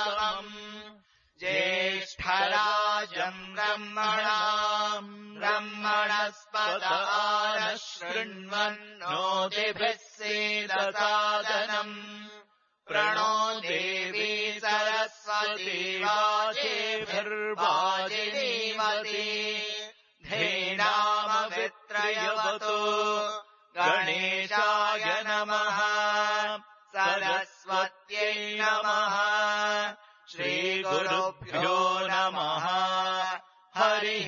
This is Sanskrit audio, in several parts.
ज्येष्ठराजम् ब्रह्मणस्पत नः शृण्वन्नोतिभिः सीदसादनम् प्रणो देवी सरस्वती वाजेभिर्वाजिनीवती धेनामवित्रयवतु गणेशाय नमः सरस्वत्यै नमः श्रीगुरुभ्यो नमः हरिः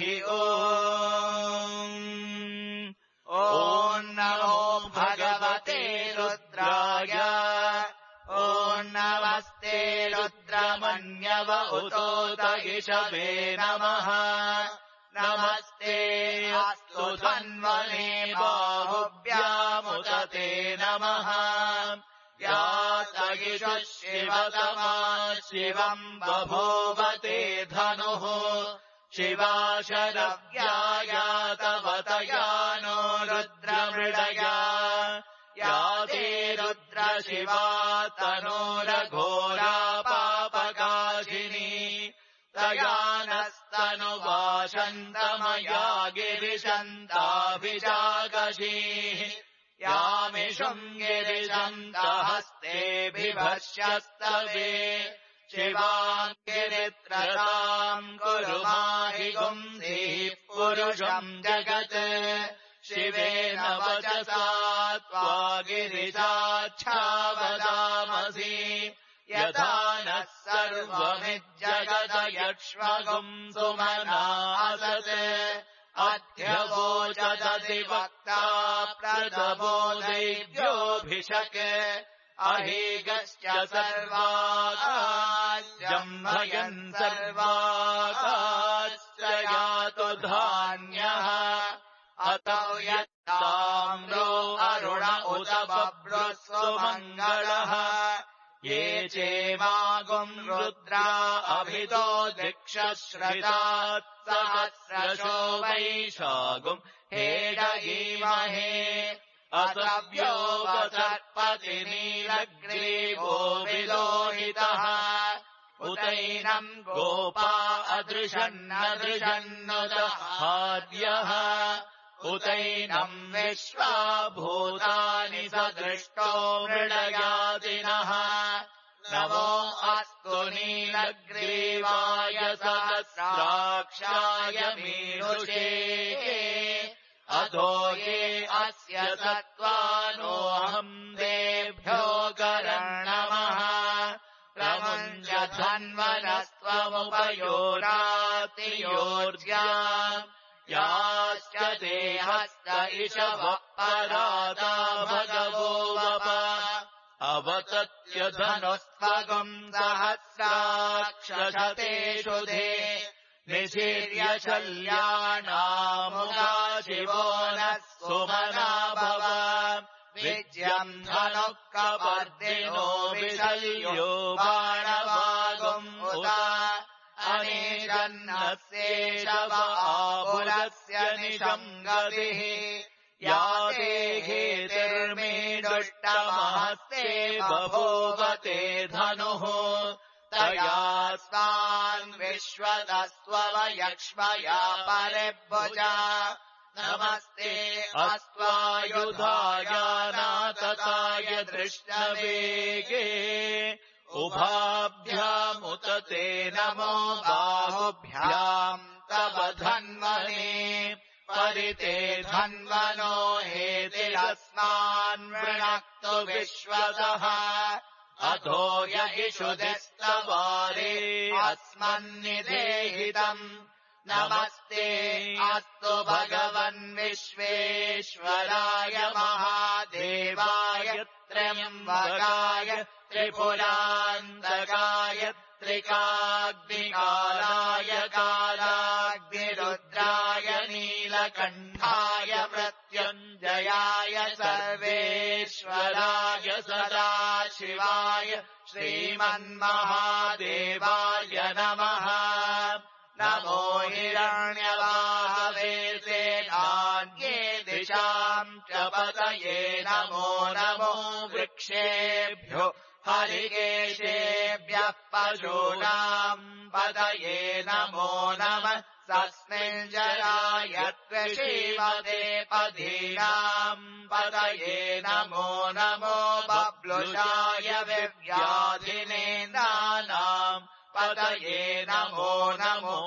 ॐ नमो भगवते रुद्राय ॐ नमस्ते रुद्रमन्यव उतोत इषवे नमः नमस्ते अस्तु धन्वने बाहुभ्यामुत ते नमः यात इषुः शिवतमा शिवम् बभूवते धनुः शिवा शरव्यायातवतया नो रुद्रमृडया याते रुद्रशिवा तनोरघोरा पापकाशिनी तया नस्तनुवाशन्तमया गिरिशन्ताभिजागशीः यामिषुम् गिरिशन्तहस्तेऽभिभष्यस्तवे शिवाम् गिरित्रताम् कुरु माहि गुंसीः पुरुषम् जगत् शिवेन वचसा त्वा गिरिशाच्छावदामसि यथा नः सर्वमिज्जगदयक्ष्मगुम् सुमनासत् अध्यवोचदधिवक्ता प्रदबोधैभ्योऽभिषक् अहीगश्च सर्वाकाश्चम्भयन् सर्वाकाश्च यातु धान्यः अतो यत्ताम्रो अरुण उत बभ्रुस्सुमङ्गलः ये चेवागुम् रुद्रा अभितो दिक्षश्रतात् सहस्रशो वैशागुम् हेडयीमहे असव्यो वसर्पति नीलग्रीवो विलोहितः उतैनम् गोपा अदृशन्नदृशन्नुदहार्यः उतैनम् विश्वा भूतानि सदृष्टो मृडयादिनः नमो अस्तु नीलग्रीवाय सहस्राक्षाय मीनुषे अधो ये अस्य सत्त्वानोऽहम् देभ्यो कर्णमः प्रमुञ्च धन्वनस्त्वमुपयोरातियोर्ज्या याश्च देहस्त इषवः परादा भगवो वप अवतत्य धनुस्त्वगुम् सहस्राक्षशतेषु धे निशीर्य शल्यानामुगा शिवो नः सुमना भव विज्यम् धनुः कपर्दिनो विशल्यो बाणवागुम् उत अनेशन्नस्येषव आपुरस्य निशम् गतिः या देहेतिर्मे दुष्टमहस्ते बभूवते धनुः तया स्वान् विश्वदस्त्ववयक्ष्मया परिभुजा नमस्ते अस्त्वायुधाय नातताय दृष्टवेगे उभाभ्यामुत ते नमो बाहुभ्याम् तव धन्वने परिते धन्वनो हेतिरस्मान् वृणक्तु विश्वतः अधो य इषुधिस्तवारे अस्मन्निदेहितम् नमस्ते अस्तु भगवन् विश्वेश्वराय महादेवाय त्र्यम्बकाय त्रिपुरान्तकाय त्रिकाग्निकालाय कालाग्निरुद्राय नीलकण्ठाय मृत्युञ्जयाय सर्वेश्वराय सदाशिवाय श्रीमन्महादेवाय नमः नमो हिरण्यवाहवे सेनान्ये दिशाम् च पतये नमो नमो वृक्षेभ्यो हरिकेशेभ्यः पशूनाम् पतये नमो नमः तस्मिञ्जरायत्वे श्रीमते पदीनाम् पतये नमो नमो बब्लुषाय विव्याधिनेन्द्राणाम् पतये नमो नमो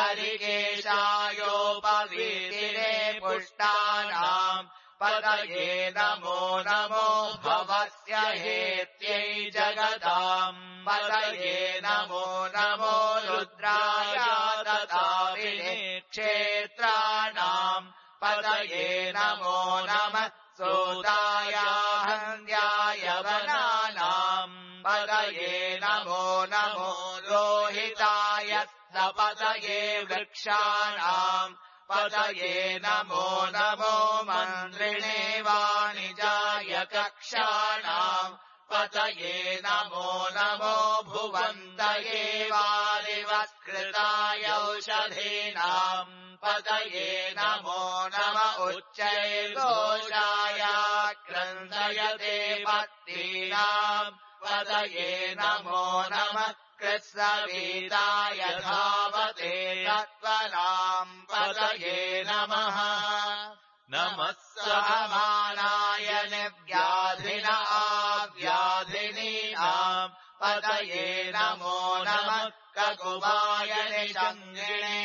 हरिकेशायोपवीतिरे पुष्टानाम् पतये नमो नमो भवस्य हेत्यै जगताम् पतये नमो नमो रुद्राय ददाविने क्षेत्राणाम् पतये नमो नमः सूताय हन्द्याय वनानाम् पतये नमो नमो रोहिताय सपतये वृक्षाणाम् पतये नमो नमो मन्त्रिणे वाणिजाय कक्षाणाम् पतये नमो नमो भुवन्तये वारिवस्कृताय औषधीनाम् पतये नमो नम उच्चैर्घोषाय क्रन्दयते पत्नीनाम् पतये नमो नमः कृत्स्नवीताय धावते तत्त्वनाम् पतये नमः नमः सहमानाय निव्याधिन आव्याधिनीनाम् पतये नमो नमः ककुवाय निषङ्गिणे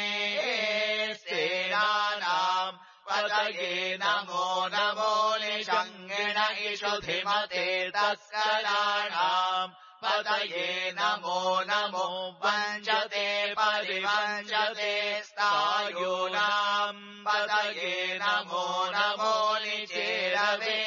सेनानाम् पतये नमो नमो निषङ्गिण इषुधिमते तस्कराणाम् पतये नमो नमो वञ्चते परिवञ्चते स्थायूनाम् पतये नमो नमो निचेरवे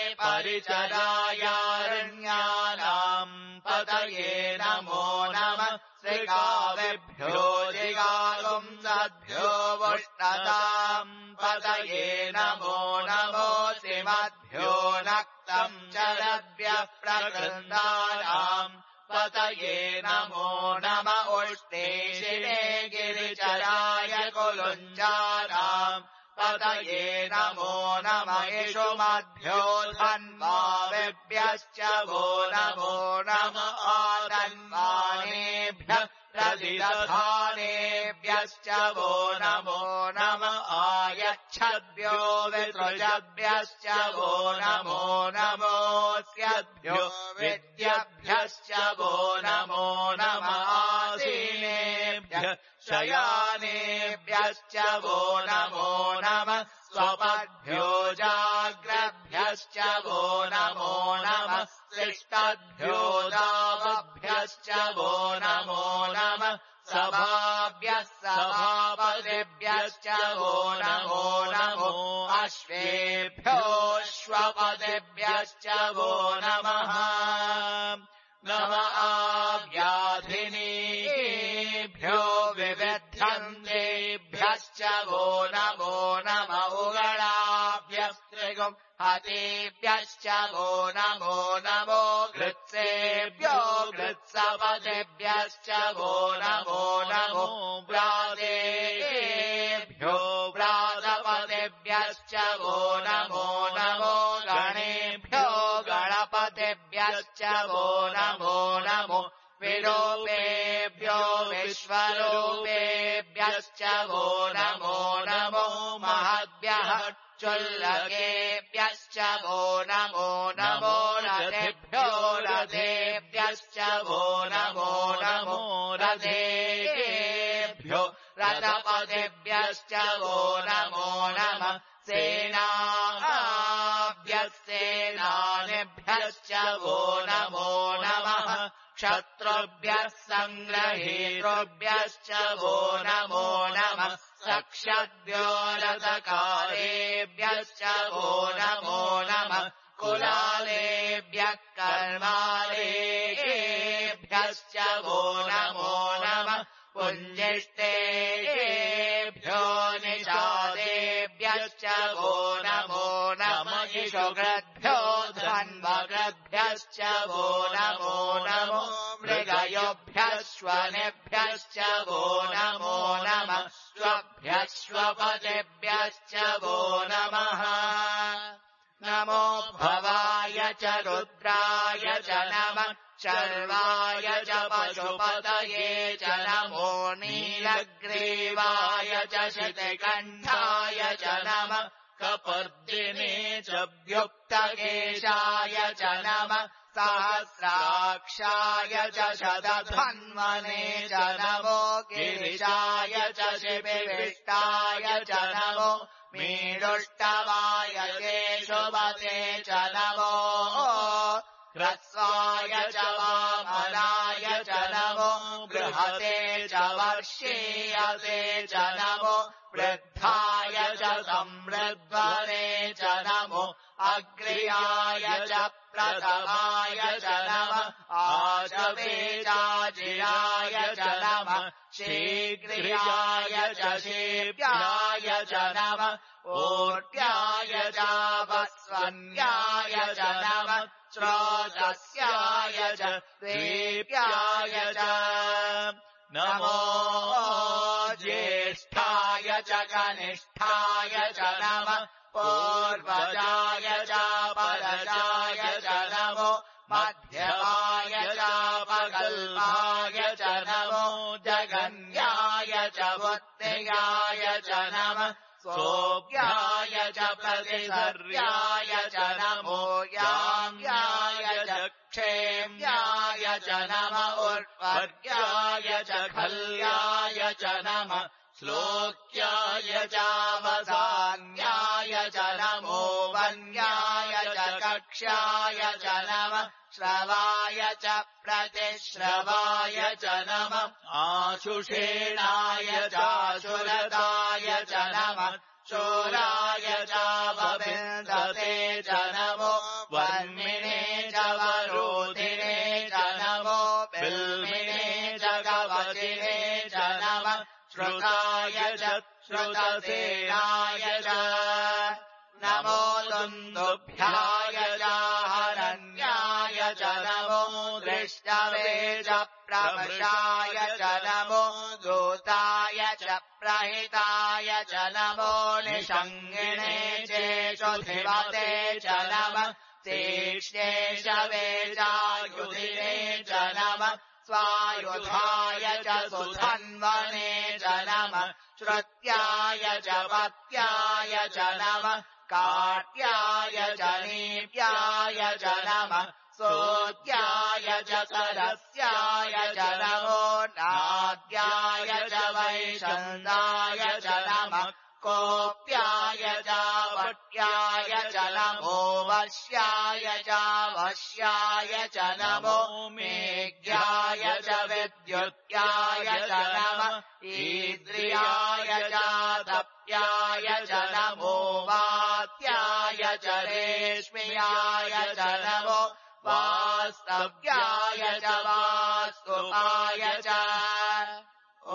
परिचरायारण्यानाम् पतये नमो नमः श्रीकावेभ्यो जिगागुंसद्भ्यो वुष्णताम् पतये नमो नमो श्रीमद्भ्यो नक्तम् चरद्भ्यः प्रकृन्दानाम् पतये नमो नम उष्णे शिरे गिरिचराय कुलुञ्जानाम् पतये नमो नम इषुमद्भ्यो धन्वाविभ्यश्च वो नमो नम आधन्वानेभ्यः प्रतिदधानेभ्यश्च वो नमो नम आयच्छद्भ्यो विसृजभ्यश्च वो नमो नमोऽस्यभ्यो विद्यभ्यश्च वो नमो नम आसीनेभ्यः शयानेभ्यश्च वो नमो नमः स्वपद्भ्यो जाग्रभ्यश्च वो नमो नमः श्लिष्टद्भ्यो दावभ्यश्च वो नमो नमः सभाभ्यः सभापतिभ्यश्च वो नमो नमो अश्वेभ्योऽश्वपतिभ्यश्च वो नमः नम आव्याधिनीभ्यो विविध्यन्तेभ्यश्च वो नमो नम उगणाभ्यस्त्रिगुम् हतेभ्यश्च वो नमो नमो घृत्सेभ्यो घृत्सपतिभ्यश्च वो नमो नमो व्रातेभ्यो व्रातपतिभ्यश्च वो नमो नमो गणेभ्यो गणपतिभ्यश्च वो नमो नमो विरूपेभ्यो विश्वरूपेभ्यश्च वो नमो नमो महद्भ्यः चुल्लकेभ्यश्च वो नमो नमो रथेभ्यो रथेभ्यश्च वो नमो नमो रथेभ्यो रथपतिभ्यश्च वो नमो नमः सेनाभ्यस्तेनानिभ्यश्च वो नमो नमः क्षत्रुभ्यः सङ्ग्रहेतृभ्यश्च वो नमो नमः सक्षद्भ्यो रथकारेभ्यश्च वो नमो नमः कुलालेभ्यः कर्मालेभ्यश्च वो नमो नमः पुञ्जिष्टेभ्यो निषादेभ्यश्च वो नमो नमः इषुग्रद्भ्यो धन्वग्रद्भ्यश्च वो नमो नमो मृगयोभ्यश्वनेभ्यश्च वो नमो नमः स्वभ्यश्वपतिभ्यश्च वो नमः नमो भवाय च रुद्राय च नमः शर्वाय च पशुपतये च नमो नीलग्रीवाय च शितिकण्ठाय च नमः कपर्दिने च व्युक्तकेशाय च नमः सहस्राक्षाय च शतधन्वने च नमो गिरिशाय च शिबिविष्टाय च नमो मीडुष्टवाय केशुवते च नमो ह्रस्वाय च वामनाय च नमो बृहते च वर्षीयते च नमो वृद्धाय च समृद्ध्वने च नमो अग्र्याय च प्रथमाय च नमः आशवेचाजिराय च नमः शीघ्रियाय च शीघ्राय च नमः ऊर्ध्याय च वस्वन्याय च नमः श्रोतस्याय च द्वीप्याय च नमो ज्येष्ठाय च कनिष्ठाय च नमः पूर्वजाय च परजाय च नमो मध्यमाय च पगल्भाय च नमो जगन्याय च वत्त्याय च नमः सोऽभ्याय च प्रतिसर्याय च नमो याम्याय च क्षेम्याय च नमः उर्वर्याय च खल्याय च नमः श्लोक्याय च वसान्याय च नमो वन्याय च कक्ष्याय च नमः श्रवाय च प्रतिश्रवाय च नमः आशुषेणाय चाशुरदाय च नमः शूराय च वविन्दते च नमो वर्मिणे च वरोधिने च नमो बिल्मिने च गवचिने च नमः श्रुताय च श्रुतसेनाय च नमो दुन्दुभ्याय च हरण्याय च नमो दृष्टवे च प्रमशाय च नमो दूताय च प्रहिताय च नमो निषङ्गिणे चेषुधिवते च नमः तीक्ष्णेशवे चायुधिने च नमः स्वायुधाय च सुधन्वने च नमः श्रुत्याय च वत्याय च नमः काट्याय च नीप्याय च नमः सोत्याय च सरस्याय च नमो नाद्याय च वैशन्दाय च नमः कोप्याय च वट्याय च नमो वश्याय च वश्याय च नमो मेघ्याय च विद्युत्याय च नमः ईद्रियाय च तप्याय च नमो वात्याय च रेश्म्याय च नमो वास्तव्याय च वास्तुपाय च ॐ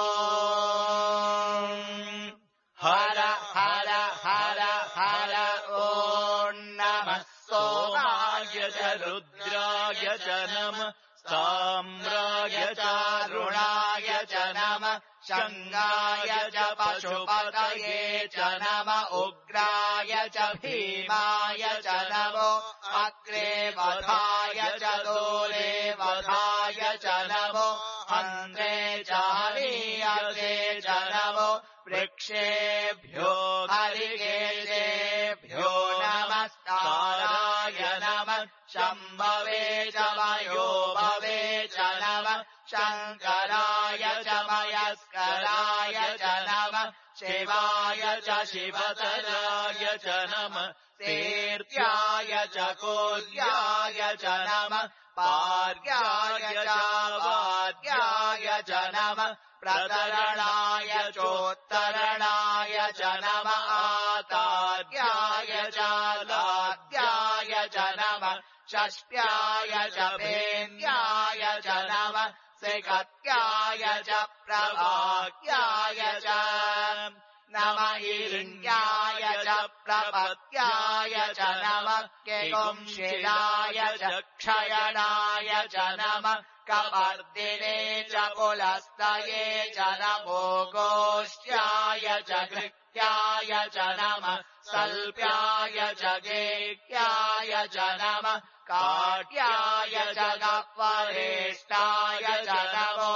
हर हर हर हर ॐ नमः सोमाय च रुद्राय च नमः साम्राय च रुणाय च नमः शङ्गाय च पशुपतये च नमः उग्राय च भीमाय च नमो अग्रे वधाय च दूरे वधाय च नमो अन्ध्रे च हरीयते च नमो वृक्षेभ्यो हरिकेशेभ्यो नमस्काराय नमः शम्भवे च मयोभवे च नमः शङ्कराय च मयस्कराय च नमः शिवाय च शिवतराय च नमः तीर्थ्याय च कोल्याय च नमः पार्याय च वाद्याय च नमः प्रतरणाय चोत्तरणाय च नमः आतार्याय च लाद्याय च नमः षष्ट्याय च भेद्याय च नमः सिकत्याय च प्रभाक्याय च नमः हिरण्याय च प्रपत्याय च नमः केकुंशिलाय च क्षयणाय च नमः कपर्दिने च पुलस्तये च नमो गोष्ट्याय च कृत्याय च नमः सल्प्याय च गेक्याय च नमः काट्याय च गह्वरेष्टाय च नमो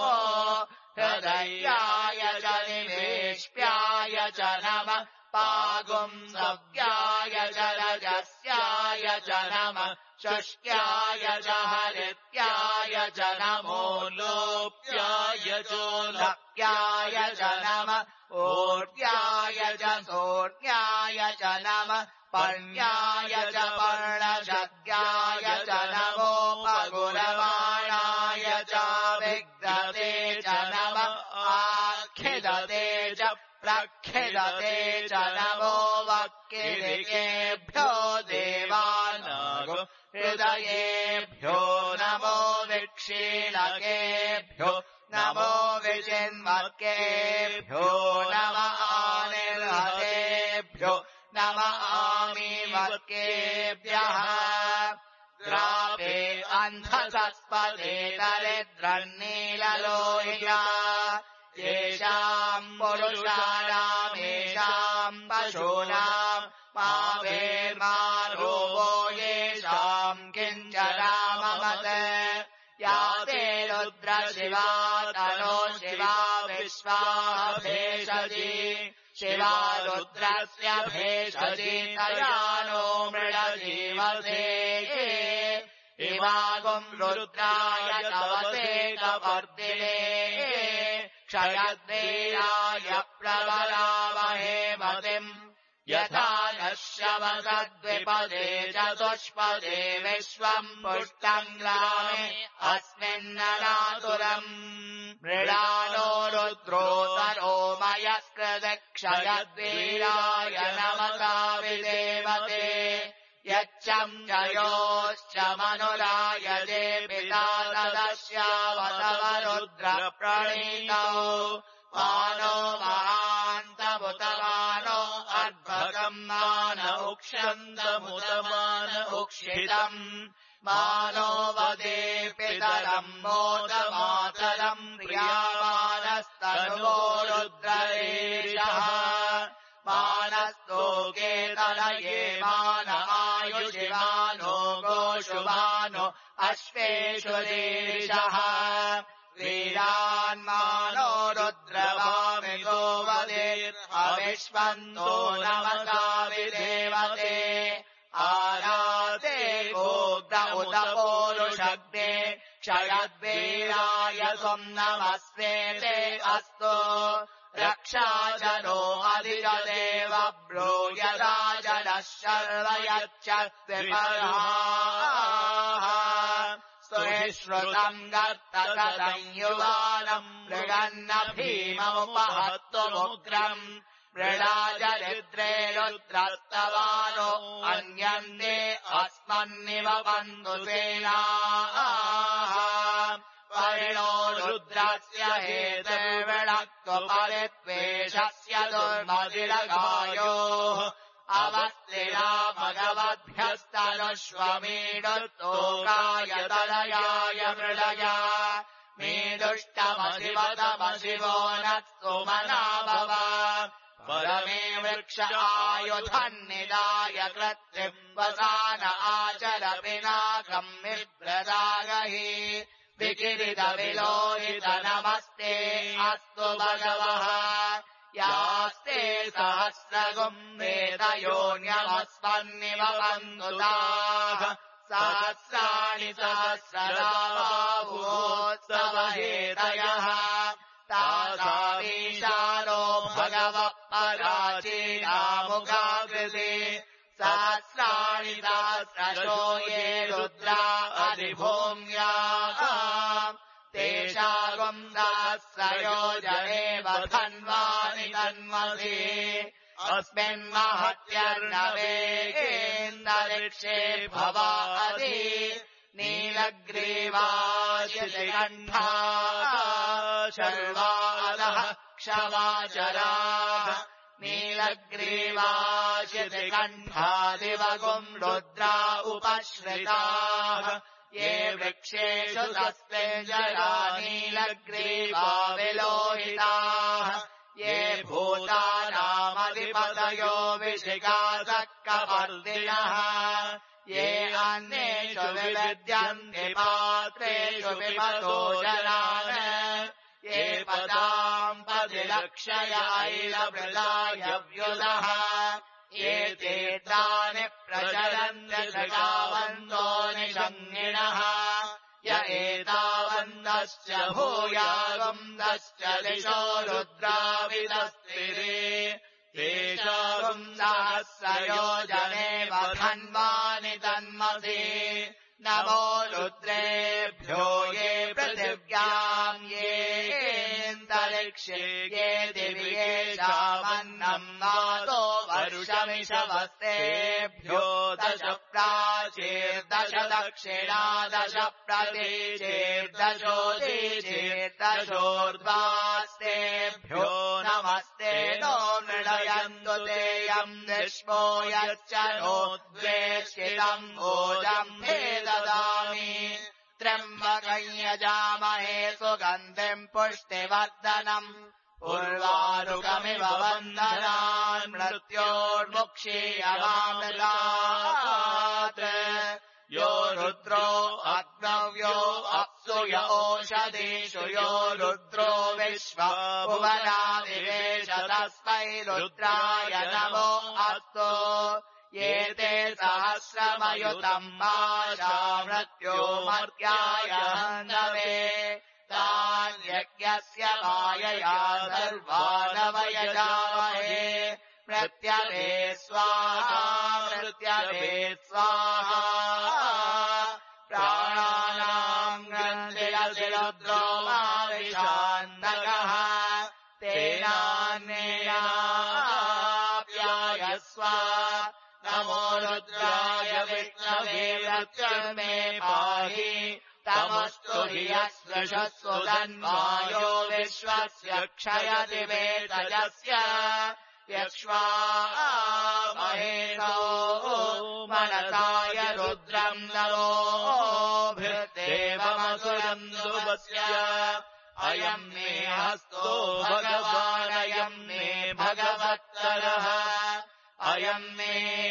हृदयाय च निवेश्याय च नमः पागुंसव्याय च रजस्याय च नमः शुष्क्याय च हरित्याय च नमो लोप्याय चोलप्याय च नमः ऊर्ध्याय च सोर्ध्याय च नमः पर्ण्याय च पर्णशद्याय च नमो पगुरवाणाय च विग्धते च नमः आखिदते च प्रखिदते च नमो वक्किरिकेभ्यो देवानागो हृदयेभ्यो नमो विक्षीणकेभ्यो नमो विचिन्मकेभ्यो नमः आनिर्हतेभ्यो नमः आमीवकेभ्यः ग्रापे अन्धसस्पदे दरिद्रन्नीललोहिया येषाम् पुरुषाणामेषाम् पशूनाम् मावेर्मारोवो येषाम् किञ्चनाममत या ते रुद्रशिवा तनो शिवा विश्वा भेषजी शिवा रुद्रस्य भेषजी तया नो मृडजीवसे इमागुम् रुद्राय तवसे कवर्दिने क्षयद्वीराय प्रबलामहे मतिम् यथा नः शमसद्विपदे चतुष्पदे विश्वम् पुष्टम् ग्रामे अस्मिन्ननातुरम् मृडानो रुद्रोतरो मयस्कृतक्षयद्वीराय नमसा विदेवते यच्चम् जयोश्च मनुरायजे पिता तदस्यावतव रुद्रप्रणीतौ मानो महान्तमुतमानो अर्भकम् मान उक्षन्तमुतमान उक्षितम् मानो वदे पितरम् मोदमातरम् प्रियामानस्तनुवो रुद्ररेशः मानस्तोके तनये मान आयुषिमानो गोषुमानो अश्वेषु देशः वीरान्मानो रुद्रवामिगो वदेर्अविश्वन्तो नमसा विदेवते आराते गोग्ध उत पौरुषग्ने क्षयद्वीराय त्वम् नमस्वेते अस्तु रक्षाजनो अधिजदेव ब्रूयराजनः शर्व यच्च विपराः सुश्रुतम् गर्तसंयुवानम् मृगन्न भीममुपहत्तुमुग्रम् मृडाजरिद्रे रुद्रस्तवानो अन्यन्ते अस्मन्निव बन्धुसेनाः परिणो रुद्रस्य हेतुर्विणक्त्वपरित्वेषस्य दुर्मदिरगायोः अवस्थिरा भगवद्भ्यस्तनुष्वमीडुस्तोकाय तनयाय मृडया मेदुष्टमशिवतमशिवो नत्सुमना भव परमे वृक्ष आयुधन्निदाय कृत्रिम्बसान आचर पिनाकम् विभ्रदागहि विकिरितविलोहित नमस्ते अस्तु भगवः यास्ते सहस्रगुम्भेदयोन्यमस्मन्निव बन्धुताः सहस्राणि सहस्रदाबाहुवोत्सवहेतयः तासामीशानो भगवः पराचीनामुखाकृते सहस्राणि सहस्रशो ये रुद्रा अधिभूम्याः तेषागुम् सहस्रयोजनेव धन्वानि तन्मसि अस्मिन्महत्यर्णवेगेन्दरिक्षे भवादि नीलग्रीवाशितिकण्ठाः शर्वादः क्षमाचराः नीलग्रीवाशितिकण्ठादिवगुम् रुद्रा उपश्रिताः ये वृक्षेषु तस्मिन् जरा नीलग्रीवा विलोहिताः ये भूतानामधिपतयो विशिखासक्कवर्दिनः ये अन्येषु विविद्यन्ते पात्रेषु पिबतो जनान् ये पदाम् पदिलक्षय ऐलवृदायव्युदः ये तीर्थानि प्रचरन्ति सृगावन्तो निषङ्गिणः य एतावन्तश्च भूयागुन्दश्च दिशो रुद्राविदस्त्रिरे तेषागुन्दहस्रयोजने वधन्वानि तन्मसि नमो रुद्रेभ्यो ये पृथिव्याम् येऽन्तरिक्षे ये दिवि येषामन्नम् वातो वर्षमिषवस्तेभ्यो दश प्राचीर्दश दक्षिणा दश प्रतीचीर्दशोदीचीर्दशोर्ध्वास्तेभ्यो नमस्ते नो मृडयन्तु तेऽयम् विश्वो यच्च नोद्वेष्टितम् भोजम् ददामि त्र्यम्बकम् यजामहे सुगन्धिम् पुष्टिवर्धनम् उर्वारुकमिव वन्दनान् मृत्योर्मुक्षीयमामृतात् यो रुद्रो अग्नव्यो अप्सु य ओषधीषु यो रुद्रो विश्वभुवना विवेश तस्मै रुद्राय नमो अस्तु ये ते सहस्रमयुतम् माशा मृत्यो मर्त्याय हन्दवे तान् यज्ञस्य मायया सर्वानवयजामहे मृत्यवे स्वाहा मृत्यवे स्वाहा प्राणानाम् ग्रन्थिरसि रुद्रो माविशान्तकः तेनान्येनाप्यायस्व नमो रुद्राय विष्णवे मृत्युर्मे पाहि तमस्तु हि यस्वशस्व तन्मायो विश्वस्य क्षयति वेदजस्य यक्ष्वामहेतो मनसाय रुद्रम् नमो भृदेवमसुरम् दुवस्य अयम् मे हस्तो भगवानयम् मे भगवत्तरः अयम् मे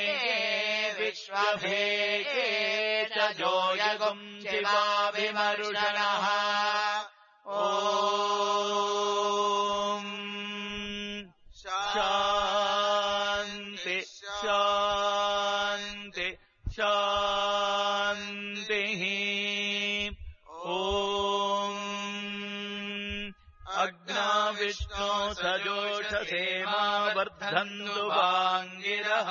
विश्वभेये च जोयगुम् शिवाभिमरुषणः ॐ शान्ति शान्ति शान्तिः ॐ अग्ना विष्णो सजोषसेमा वर्धन्तु वाङ्गिरः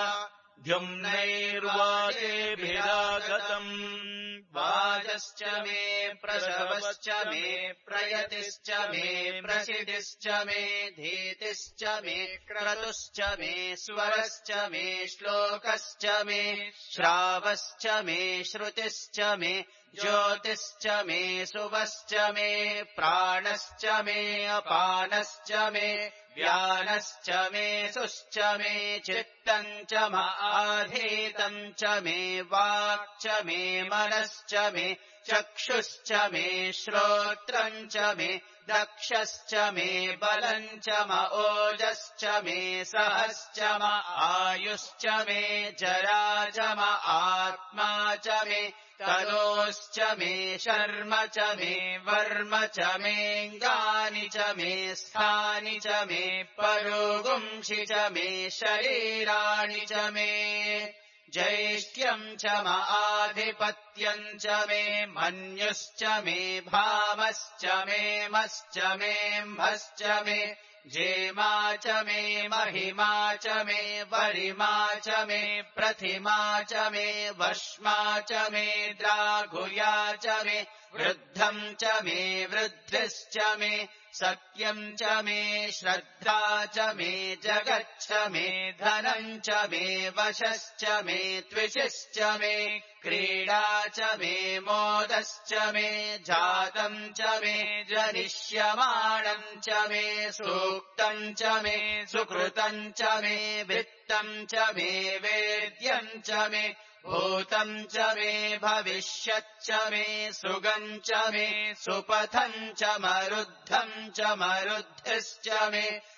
द्युम्नैर्वाचेभिरागतम् वाजश्च मे प्रसवश्च मे प्रयतिश्च मे प्रसिद्धिश्च मे धीतिश्च मे क्रतुश्च मे स्वरश्च मे श्लोकश्च मे श्रावश्च मे श्रुतिश्च मे ज्योतिश्च मे शुभश्च मे प्राणश्च मे अपानश्च मे व्यानश्च मे सुश्च मे चित्तम् च आधीतम् च मे वाक् मे मनश्च मे चक्षुश्च मे श्रोत्रम् च मे दक्षश्च मे बलम् च ओजश्च मे सहश्च आयुश्च मे जरा च आत्मा च मे तनोश्च मे शर्म च मे वर्म च मेऽङ्गानि च मे स्थानि च मे परोगुंषि च मे शरीराणि च मे जैष्ठ्यम् च आधिपत्यम् च मे मन्युश्च मे भामश्च मे मश्च मेऽम्भश्च मे जेमा च मे महिमा च मे वरिमा च मे प्रतिमा च मे वश्मा च मे द्राघुया च मे वृद्धम् च मे वृद्धिश्च मे सत्यम् च मे श्रद्धा च मे जगच्च मे धनम् च मे वशश्च मे त्विषश्च मे क्रीडा च मे मोदश्च मे जातम् च मे जनिष्यमाणम् च मे सूक्तम् च मे सुकृतम् च मे वृत्तम् च मे वेद्यम् च मे भूतम् च मे भविष्यच्च मे सुगम् च मे सुपथम् च मरुद्धम् च मरुद्धिश्च मे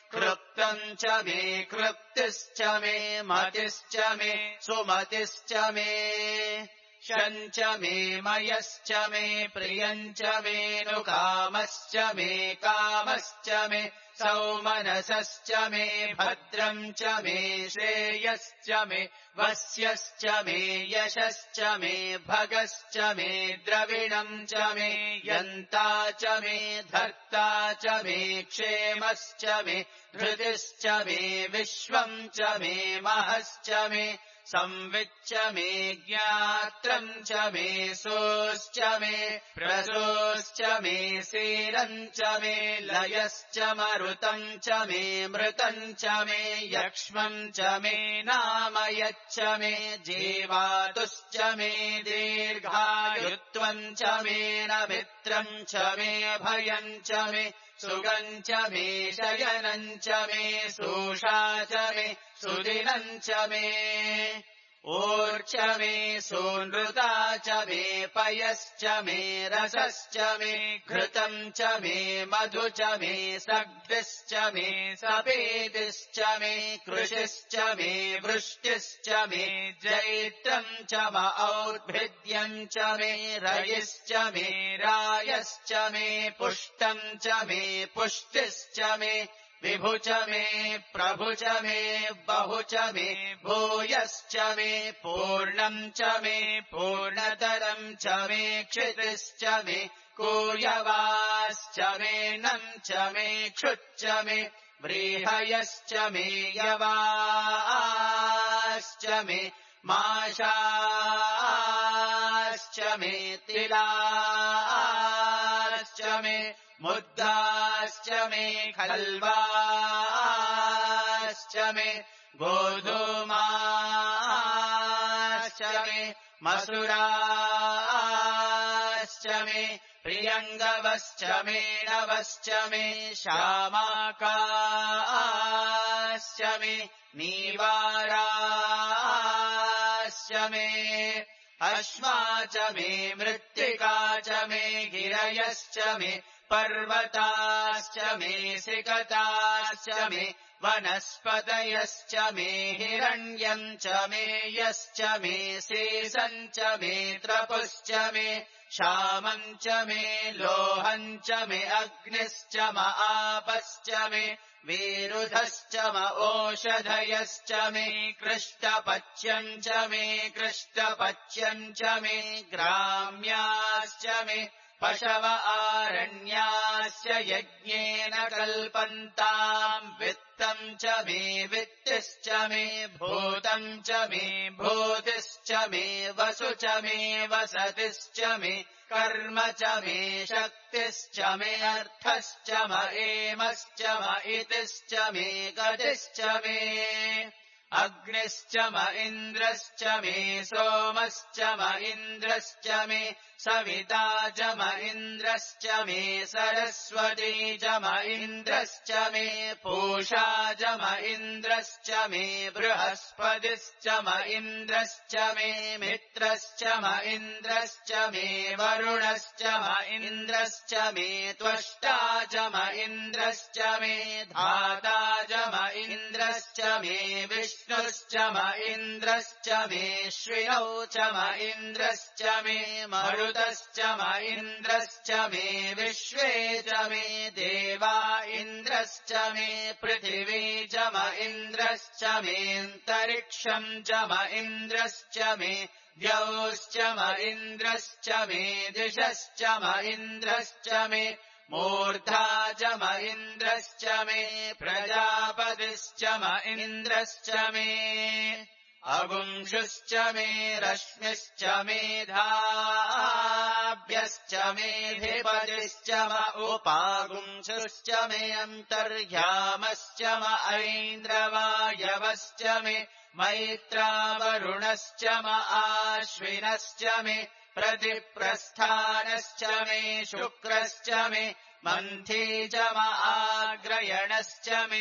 क्लृप्तम् च मे क्लृप्तिश्च मे मतिश्च मे सुमतिश्च मे शञ्च मे मयश्च मे प्रियम् च मे नुकामश्च मे कामश्च मे सौमनसश्च मे भद्रम् च मे श्रेयश्च मे वस्यश्च मे यशश्च मे भगश्च मे द्रविणम् च मे यन्ता च मे धर्ता च मे क्षेमश्च मे धृतिश्च मे विश्वम् च मे महश्च मे संविच्च मे ज्ञात्रम् च मे सोश्च मे प्रसोश्च मे सीरम् च मे लयश्च मरुतम् च मे मृतम् च मे यक्ष्मम् च मे नामयच्च मे जीवातुश्च मे दीर्घायुत्वम् च मे नमित्रम् च मे भयम् च मे सुगम् च मे शयनम् च मे सूषा च मे सुदिनम् च मे ऊर्च मे सूनृता च मे पयश्च मे रसश्च मे घृतम् च मे मधु च मे सग्धिश्च मे सपेतिश्च मे कृषिश्च मे वृष्टिश्च मे जैत्रम् च म और्भिद्यम् च मे रयिश्च मे रायश्च मे पुष्टम् च मे पुष्टिश्च मे विभु च मे प्रभु च मे बहु च मे भूयश्च मे पूर्णम् च मे पूर्णतरम् च मे क्षितिश्च मे कूयवाश्च मे नम् च मे क्षुच्च मे व्रीहयश्च मे यवाश्च मे माशाश्च मे तिलाश्च मे मुद्दाश्च मे खल्वाश्च मे गोधूमाश्च मे मसुराश्च मे प्रियङ्गवश्च मे नवश्च मे श्यामाकाश्च मे नीवाराश्च मे अश्वा च मे मृत्तिका च मे गिरयश्च मे पर्वताश्च मे सिकताश्च मे वनस्पतयश्च मे हिरण्यम् च मे यश्च मे शेषम् च मे त्रपुश्च मे श्यामम् च मे लोहम् च मे अग्निश्च म आपश्च मे विरुधश्च म ओषधयश्च मे कृष्टपच्यम् च मे कृष्टपच्यम् च मे ग्राम्याश्च मे पशव आरण्याश्च यज्ञेन कल्पन्ताम् वित्तम् च मे वित्तिश्च मे भूतम् च मे भूतिश्च मे वसु च मे वसतिश्च मे कर्म च मे शक्तिश्च मे अर्थश्च म एमश्च म इतिश्च मे गतिश्च मे अग्निश्च म इन्द्रश्च मे सोमश्च म इन्द्रश्च मे सविता च म इन्द्रश्च मे सरस्वती च म इन्द्रश्च मे पूषा च म इन्द्रश्च मे बृहस्पतिश्च म इन्द्रश्च मे मित्रश्च म इन्द्रश्च मे वरुणश्च म इन्द्रश्च मे त्वष्टा च म इन्द्रश्च मे धाता च म इन्द्रश्च मे विष्णुश्च म इन्द्रश्च मे श्विनौ च म इन्द्रश्च मे मरुतश्च म इन्द्रश्च मे विश्वे च मे देवा इन्द्रश्च मे पृथिवी च म इन्द्रश्च मेऽन्तरिक्षम् च म इन्द्रश्च मे द्यौश्च म इन्द्रश्च मे दिशश्च म इन्द्रश्च मे मूर्धा च म इन्द्रश्च मे प्रजापतिश्च म इन्द्रश्च मे अगुंशुश्च मे रश्मिश्च मेधाभ्यश्च मेधिपतिश्च म उपागुंशुश्च मे अन्तर्यामश्च म ऐन्द्रवायवश्च मे मैत्रावरुणश्च म आश्विनश्च मे प्रतिप्रस्थानश्च मे शुक्रश्च मे मन्थी च म आग्रयणश्च मे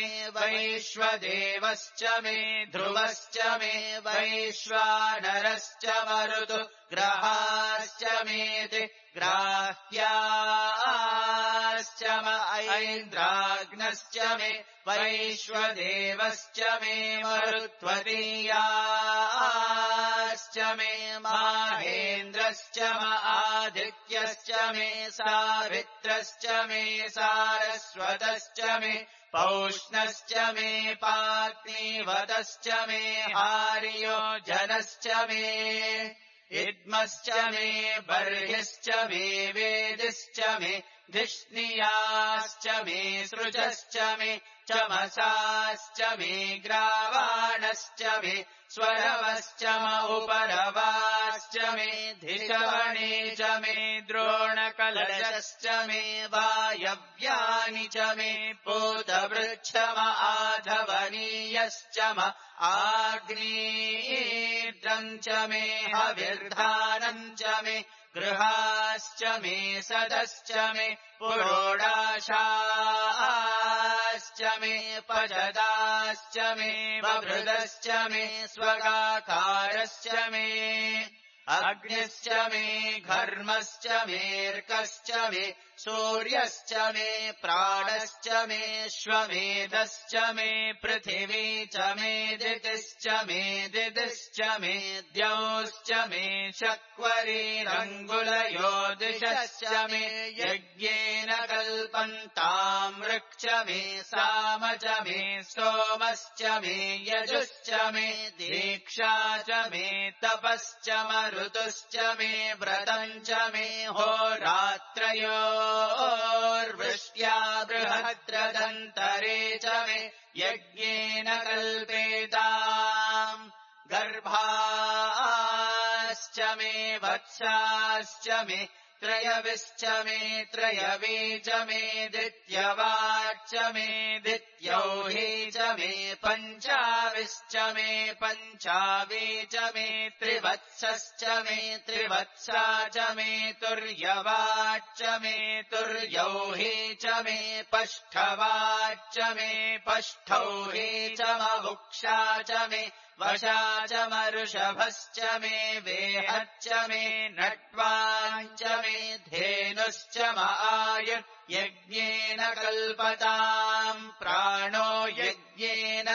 वैश्वदेवश्च मे ध्रुवश्च मे वैश्वानरश्च मरुतु ग्रहाश्च मेति ग्राह्याश्च म ऐन्द्राग्नश्च मे वैश्वदेवश्च मे मरुत्वदीयाश्च मे माहेन्द्रश्च म आदित्यश्च मे सावित्रश्च मे सारस्वतश्च मे पौष्णश्च मे पाग्निवतश्च मे हार्यो जनश्च मे इद्मश्च मे बर्हिश्च मे वेदिश्च मे धिष्णियाश्च मे सृजश्च मे चमसाश्च मे ग्रावाणश्च मे स्वरवश्च म उपरवाश्च मे धिषवणे च मे द्रोणकलशश्च मे वायव्यानि च मे पूतवृक्षम आधवनीयश्च म आग्नेयम् च मे हविर्धानम् च मे गृहाश्च मे सदश्च मे पुरोडाशाश्च मे पशदाश्च मे बभृदश्च मे स्वगाकारश्च मे अग्निश्च मे घर्मश्च मेऽर्कश्च मे सूर्यश्च मे प्राणश्च मे श्वमेधश्च मे पृथिवी च मे दितिश्च मे दिदिश्च मे द्यौश्च मे शक्वरीरङ्गुलयो दिशश्च मे यज्ञेन कल्पन्ताम् ऋक् च मे साम च मे सोमश्च मे यजुश्च मे दीक्षा च मे तपश्च मरुतुश्च मे व्रतम् च मे होरात्रयोर्वृष्ट्या बृहद्रदन्तरे च मे यज्ञेन कल्पेताम् गर्भाश्च मे वत्साश्च मे त्रयविश्च मे त्रयवी च मे दित्यवाच्च मे दित्यौही च मे पञ्चाविश्च मे पञ्चावी च मे त्रिवत्सश्च मे त्रिवत्सा च मे तुर्यवाच्च मे तुर्यौही च मे पष्ठवाच्च मे पष्ठौही च मवुक्षा च मे वशा च मऋषभश्च मे वेहच्च मे नट्वाञ्च मे धेनुश्च म आयुर्यज्ञेन कल्पताम् प्राणो यज्ञेन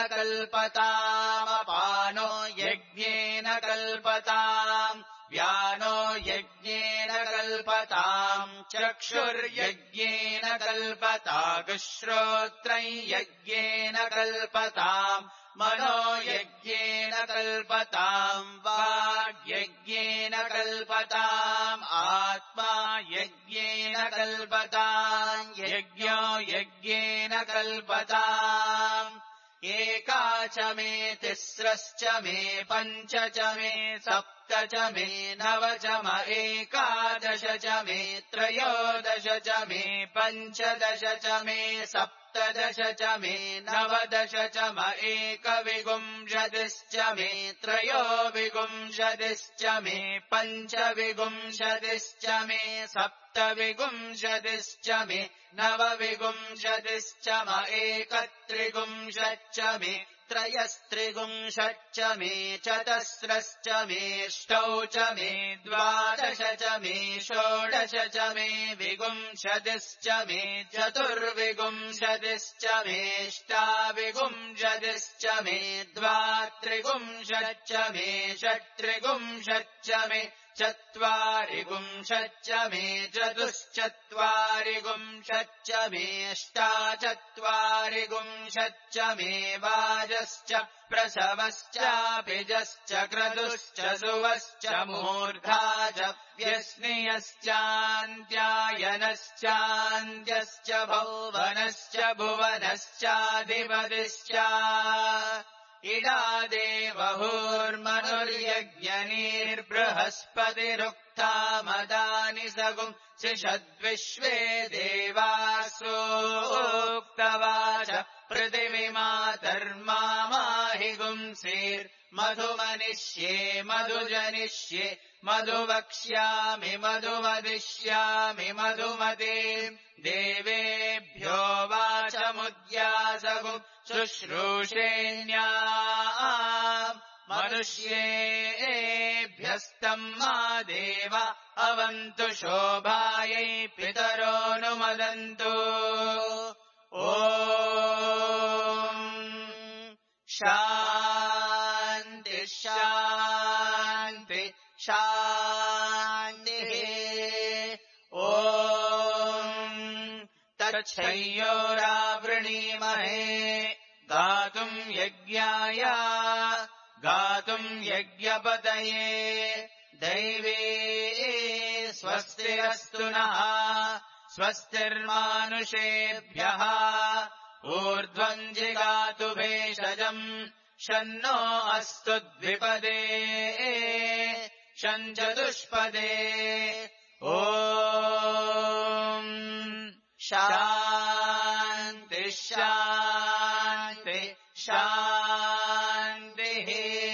कल्पतामपानो यज्ञेन कल्पताम् व्यानो यज्ञेन कल्पताम् चक्षुर्यज्ञेन कल्पतागुश्रोत्रम् यज्ञेन कल्पताम् मनो यज्ञेन कल्पताम् वाग्यज्ञेन कल्पताम् आत्मा यज्ञेन कल्पताम् यज्ञो यज्ञेन कल्पताम् एका च मे तिस्रश्च मे पञ्च च मे सप्त च मे नव च म एकादश च मे त्रयोदश च मे पञ्चदश च मे सप्तदश च मे नवदश च म एकविंशतिश्च मे त्रयोविंशतिश्च मे पञ्चविंशतिश्च मे सप्तविंशतिश्च मे नवविंशतिश्च म एकत्रिंशच्च मे त्रयस्त्रिंशच्च मे चतस्रश्च मेऽष्टौ च मे द्वादश च मे षोडश च मे विंशतिश्च मे चतुर्विंशतिश्च मेऽष्टाविंशतिश्च मे द्वात्रिंशच्च मे षट्त्रिंशच्च मे चत्वारिंशच्च मे चतुश्चत्वारिंशच्च मेऽष्टाचत्वारिंशच्च मे वाजश्च प्रसवश्चाभिजश्च क्रतुश्च सुवश्च मूर्धा च व्यस्नियश्चान्त्यायनश्चान्त्यश्च भुवनश्च भुवनश्चाधिपतिश्च इडादेवहुर्मनुर्यज्ञनीर्बृहस्पतिरुक्तामदानि सगुम् शिषद्विश्वे देवासोक्तवाच पृथिवीमातर्मामाहिगुंसेर्मधुमनिष्ये मधुजनिष्ये मधुवक्ष्यामि मधुमदिष्यामि मधुमते देवेभ्यो वाचमुद्यासगुम् शुश्रूषेण्याम् मनुष्येभ्यस्तम् मा देव अवन्तु शोभायै पितरोऽनुमदन्तु ॐ शान्ति शान्ति शान्तिः ॐ तच्छय्योरावृणीमहे गातुम् यज्ञाय गातुम् यज्ञपतये दैवे स्वस्तिरस्तु नः स्वस्तिर्मानुषेभ्यः ऊर्ध्वम् जिगातु भेषजम् शन्नो अस्तु द्विपदे शञ्चतुष्पदे ॐ शान्ति शान्ति शान्तिः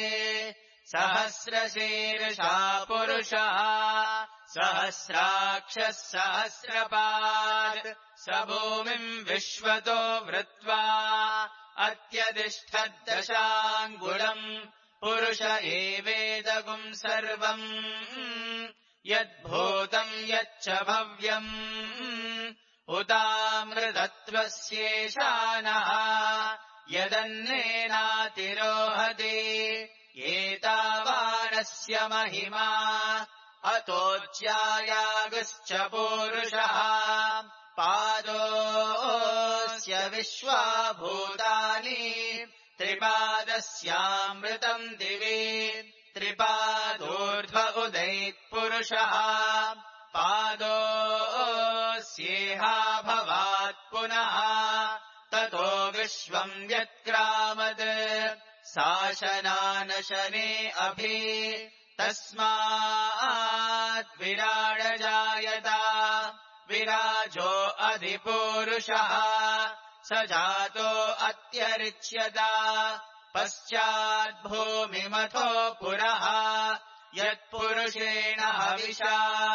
सहस्रशीर्षा पुरुषः सहस्राक्षः सहस्रपात् स भूमिम् विश्वतो वृत्वा अत्यतिष्ठद्दशाङ्गुलम् पुरुष एवेदगुम् सर्वम् यद्भूतम् यच्च भव्यम् उतामृतत्वस्येषानः यदन्नेनातिरोहति एतावानस्य महिमा अतोऽज्यायागुश्च पूरुषः पादोऽस्य विश्वाभूतानि त्रिपादस्यामृतम् दिवि त्रिपादोर्ध्व उदैत्पुरुषः पादोऽस्येहा भवात् पुनः ततो विश्वम् व्यक्रामत् शासनानशने अभि तस्मात् विराडजायत विराजो अधिपूरुषः स जातो अत्यरिच्यत पश्चाद्भूमिमथो पुरः यत्पुरुषेण हविषा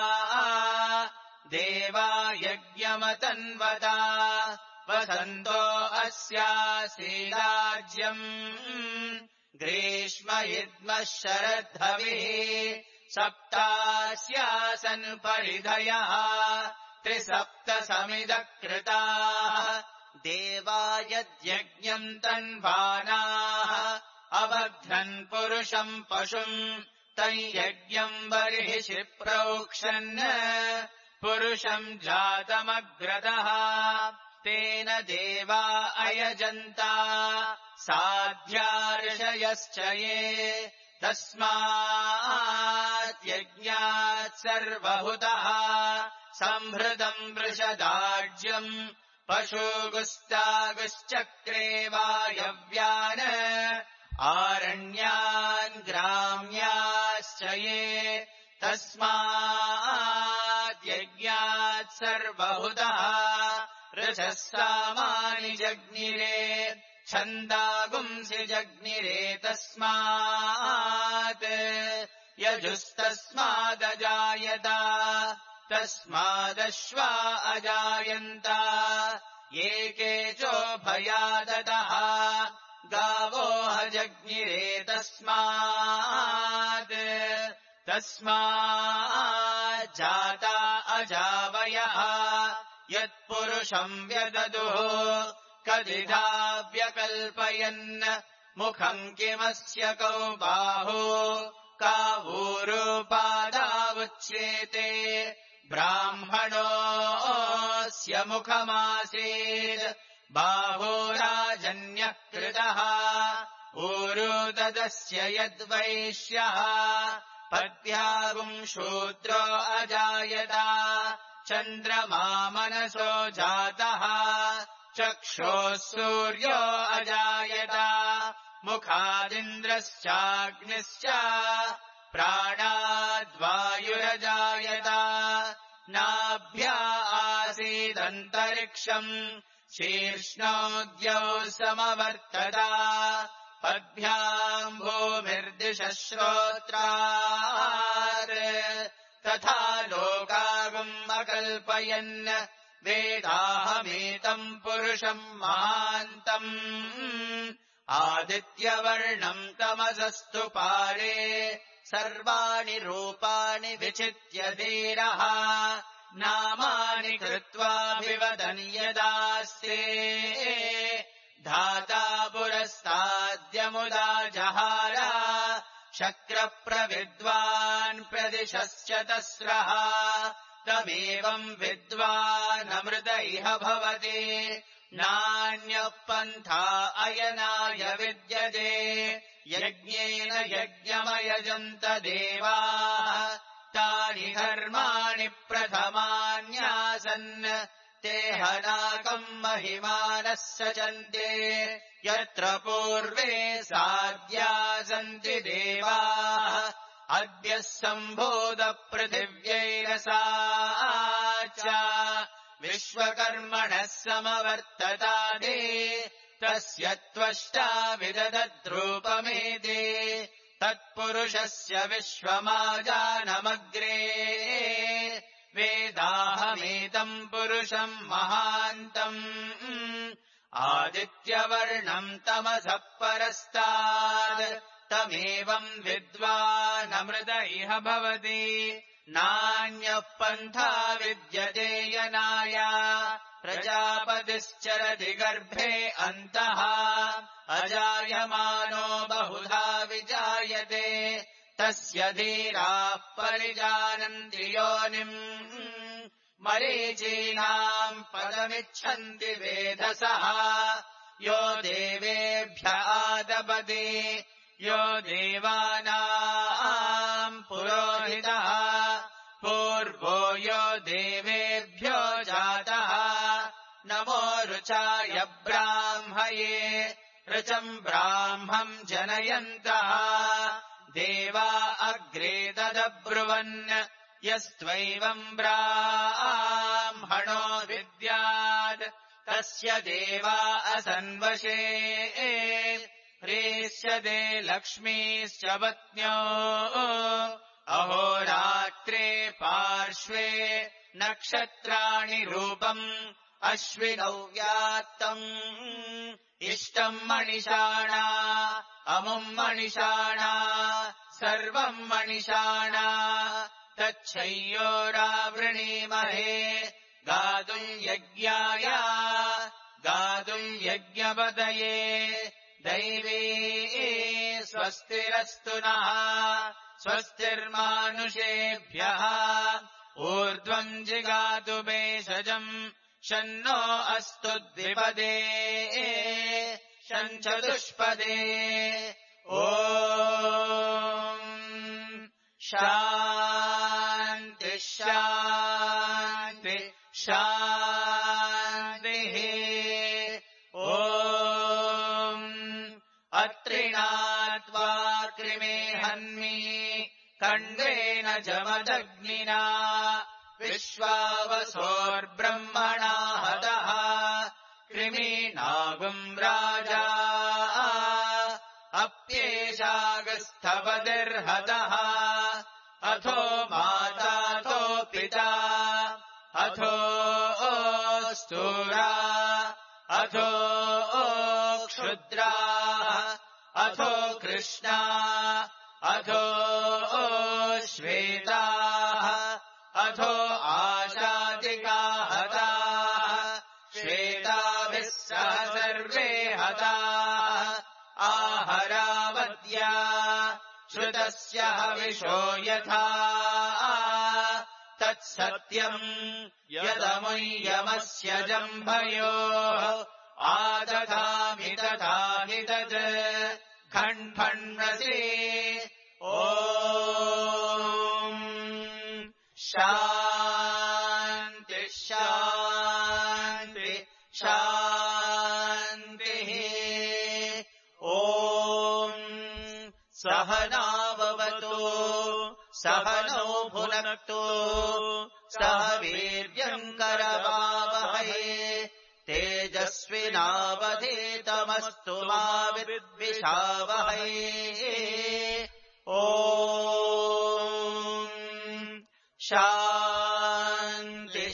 देवा यज्ञमतन्वता वसन्तो अस्यासीराज्यम् ग्रीष्म इद्मः शरद्धविः सप्तास्यासन् परिधयः त्रिसप्तसमिदकृताः देवा यद्यज्ञम् तन्वानाः अबध्नन् पुरुषम् पशुम् तञ्यज्ञम् बर्हिषि प्रोक्षन् पुरुषम् जातमग्रतः तेन देवा अयजन्ता साध्यार्षयश्च ये तस्मात् यज्ञात् सर्वहुतः सम्भृतम् वृषदाज्यम् पशुगुस्तागुश्चक्रे वायव्यान् आरण्यान् ग्राम्याश्च ये तस्मात् यज्ञात् सर्वहुतः ऋषः सामानि जग्निरे छन्दागुंसि जग्निरे तस्मात् यजुस्तस्मादजायत तस्मादश्वा अजायन्त एके चोभयादतः गावो हजग्निरे तस्माज्जाता अजावयः यत्पुरुषम् व्यददुः कदिधा व्यकल्पयन् मुखम् किमस्य कौ बाहु कावूरुपादावुच्येते ब्राह्मणोऽस्य मुखमासीत् बाहोराजन्यः कृतः ऊरुददस्य यद्वैश्यः पद्भ्यागुम् शूद्रो अजायत चन्द्रमा मनसो जातः चक्षोः सूर्यो अजायत मुखादिन्द्रश्चाग्निश्च प्राणाद्वायुरजायत नाभ्या आसीदन्तरिक्षम् शीर्ष्णोद्यौ समवर्तत पद्भ्याम् भूमिर्दिशः श्रोत्रात् तथा लोकागुम् अकल्पयन् वेदाहमेतम् पुरुषम् महान्तम् आदित्यवर्णम् तमसस्तु पारे सर्वाणि रूपाणि विचित्य धीरः नामानि कृत्वाभिवदन् यदास्ते धाता पुरस्ताद्यमुदा जहार शक्रप्रविद्वान् प्रदिशश्चतस्रः तमेवम् विद्वानमृत इह भवति नान्यः पन्था अयनाय विद्यते यज्ञेन यज्ञमयजन्त देवाः तानि धर्माणि प्रथमान्यासन् ते हनाकम् महिमानः सचन्ते यत्र पूर्वे साद्या सन्ति देवाः अद्य सम्भोदपृथिव्यैरसा च विश्वकर्मणः समवर्ततादे तस्य त्वष्टा विदधद्रूपमेते तत्पुरुषस्य विश्वमाजानमग्रे वेदाहमेतम् पुरुषम् महान्तम् आदित्यवर्णम् तमसः परस्तात् तमेवम् विद्वानमृत इह भवति नान्यः पन्था विद्यते यनाय प्रजापतिश्चरति गर्भे अन्तः अजायमानो बहुधा विजायते तस्य धीराः परिजानन्ति योनिम् मरीचीनाम् पदमिच्छन्ति वेधसः यो देवेभ्य आदपति यो देवानाम् पुरोहितः पूर्वो यो देवेभ्यो जातः नमो ऋचाय ब्राह्मये ऋचम् ब्राह्मम् जनयन्तः देवा अग्रे तदब्रुवन् यस्त्वैवम् ब्राह्मणो विद्यात् तस्य देवा असन्वशे ह्रीष्यते लक्ष्मीश्च पत्न्यो अहोरात्रे पार्श्वे नक्षत्राणि रूपम् अश्विनौ व्यात्तम् इष्टम् मणिषाणा अमुम् मणिषाणा सर्वम् मणिषाणा तच्छय्योरावृणीमहे गातुम् यज्ञाय गातुम् यज्ञपतये दैवी स्वस्तिरस्तु नः स्वस्तिर्मानुषेभ्यः ऊर्ध्वम् जिगातु भेषजम् शन्नो अस्तु द्विपदे शञ्चतुष्पदे ॐ शान्ति शान्ति शान्तिः ॐ अत्रिणात्वा कृमे हन्मि खण्डेन जमदग्निना विश्वावसोर्ब्रह्मणा हतः कृमीनागुम् राजा अप्येषागस्थपतिर्हतः अथो माताथो पिता अथो स्तूरा अथो क्षुद्राः अथो कृष्णा अथो श्वेताः अथो आशादिकाः हताः श्वेताभिः सह सर्वे हताः आहरावद्या श्रुतस्य हविषो यथा तत्सत्यम् यदमुय्यमस्य जम्भयोः आदधामि तथा हि तत् खण्फण्णसि ॐ शान्ति शान्ति शान्तिः ॐ सहनाववतु सहनौ भुनक्तु सह वीर्यम् करवावहै तेजस्विनावधीतमस्तु मा विद्विषावहै ॐ शान्ति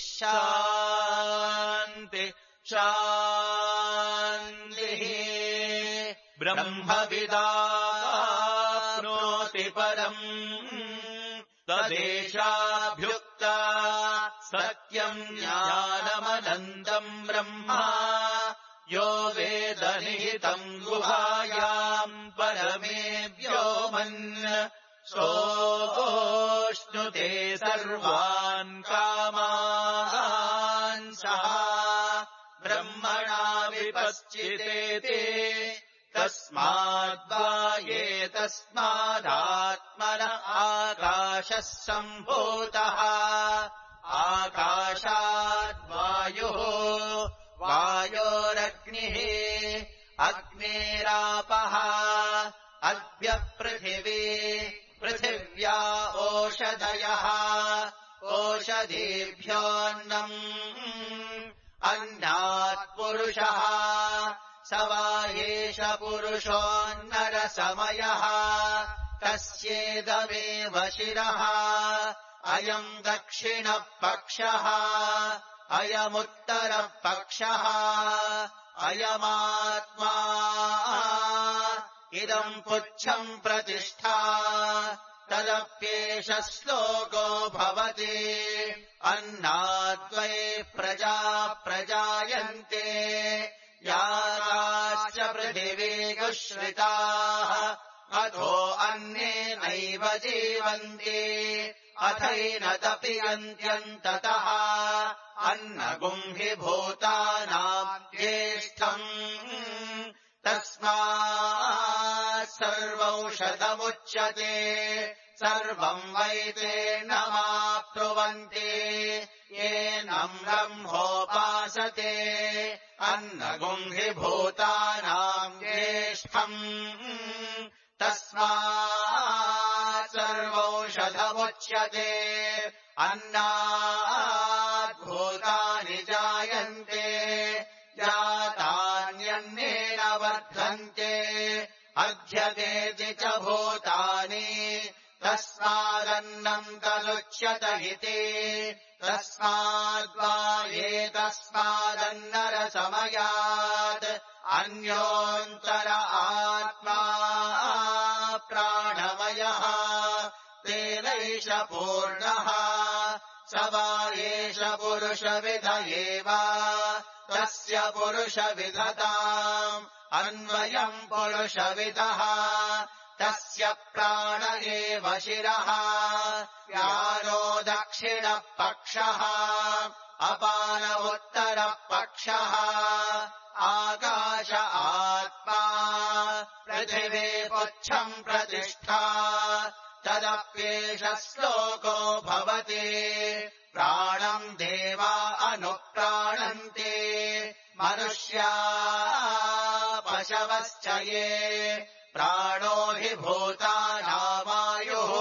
शान्ति शान्तिः सत्यम् ज्ञानमनन्तम् ब्रह्मा यो वेद निहितम् गुहायाम् परमे व्योमन् सोऽश्नुते सर्वान् कामान् सः ब्रह्मणा विपश्चितेते तस्माद्वा ये तस्मादात्मन आकाशः सम्भूतः आकाशाद्वायुः वायोरग्निः अग्नेरापः अद्य पृथिवी पृथिव्या ओषधयः ओषधीभ्योऽन्नम् अन्नात् पुरुषः स वा एष पुरुषोऽन्नरसमयः तस्येदमेव शिरः अयम् दक्षिणपक्षः अयमुत्तरपक्षः अयमात्मा इदम् पुच्छम् प्रतिष्ठा तदप्येष श्लोको भवति अन्नाद्वै प्रजा प्रजायन्ते याश्च पृथिवीगुश्रिताः अथो अन्नेनैव जीवन्ति अथैनदपियन्त्यन्ततः अन्नगुम् हि भूतानाम् ज्येष्ठम् तस्मात् सर्वौषधमुच्यते सर्वम् वैतेनमाप्नुवन्ति येनम् ब्रह्मोपासते अन्नगुम् हि भूतानाम् ज्येष्ठम् तस्मात् सर्वौषधमुच्यते अन्नात् भूतानि जायन्ते जातान्यन्नेन वर्धन्ते अध्यतेति च भूतानि तस्मादन्नम् तदुच्यत इति तस्माद्वा एतस्मादन्नरसमयात् अन्योऽन्तर आत्मा प्राणमयः तेनैष पूर्णः स वा एष पुरुषविद एव तस्य पुरुषविधताम् अन्वयम् पुरुषविदः तस्य प्राण एव शिरः यानो दक्षिणपक्षः अपान उत्तरपक्षः आकाश आत्मा पृथिवी पुच्छम् प्रतिष्ठा तदप्येष श्लोको भवति प्राणम् देवा अनुप्राणन्ते मनुष्या पशवश्च ये प्राणो हि भूतानामायुः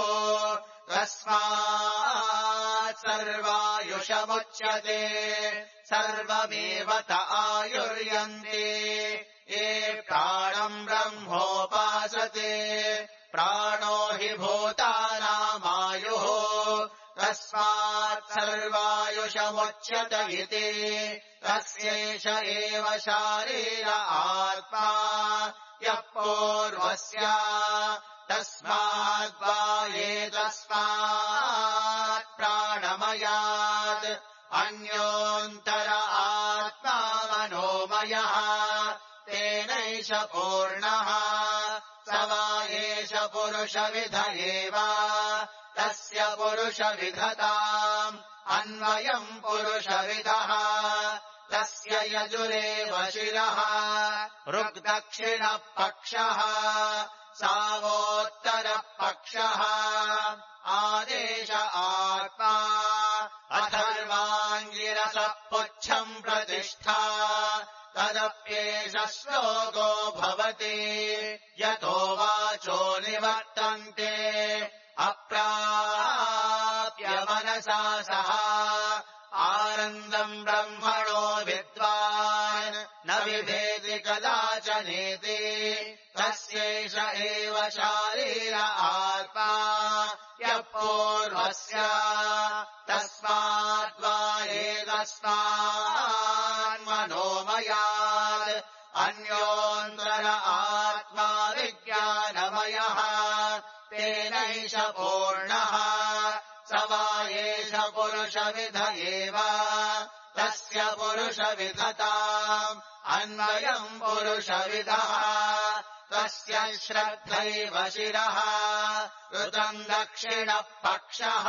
तस्मात् सर्वायुषमुच्यते सर्वमेव त आयुर्यन्ते ये प्राणम् ब्रह्मोपासते प्राणो हि भूतानामायुः तस्मात् सर्वायुषमुच्यत इति तस्यैष एव शारीर आत्मा यः पूर्वस्य तस्माद्वा एतस्मात् प्राणमयात् अन्योऽन्तर आत्मा मनोमयः तेनैष पूर्णः स वा एष पुरुषविद एव तस्य पुरुषविधताम् अन्वयम् पुरुषविदः तस्य यजुरेव शिरः ऋग्दक्षिणपक्षः सावोत्तरपक्षः आदेश आत्मा अथर्वाङ्गिरसः पुच्छम् प्रतिष्ठा तदप्येष श्लोको भवति यतो वाचो निवर्तन्ते अप्राप्य मनसा सह आनन्दम् ब्रह्मणो विद्वान् न विभेति कदाचनेति तस्यैष एव शारीर आत्मा यः पूर्वस्य तस्माद्वा एतस्मान्मनोमयात् अन्योऽन्तर आत्मा विज्ञानमयः तेनैष पूर्णः स वा एष पुरुषविध एव तस्य पुरुषविधताम् अन्वयम् पुरुषविदः तस्य श्रद्धैव शिरः ऋतम् दक्षिणपक्षः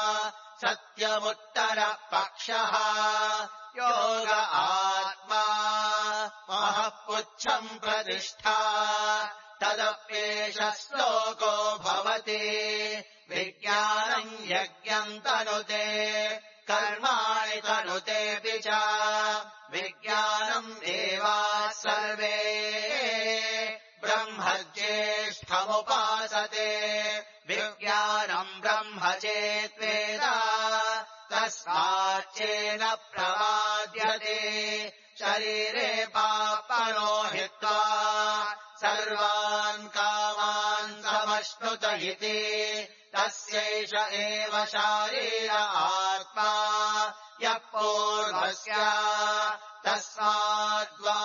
सत्यमुत्तरपक्षः योग आत्मा महःपुच्छम् प्रतिष्ठा तदप्येष श्लोको भवति विज्ञानम् यज्ञम् तनुते कर्माणि तनुतेऽपि च विज्ञानम् एवा सर्वे ब्रह्मज्येष्ठमुपासते विज्ञानम् ब्रह्म चेद्वेद तस्माच्चेन प्रवाद्यते शरीरे पापनो हित्वा सर्वान् कामान् समश्नुत इति तस्यैष एव शारीर आत्मा यः पूर्वस्य तस्माद्वा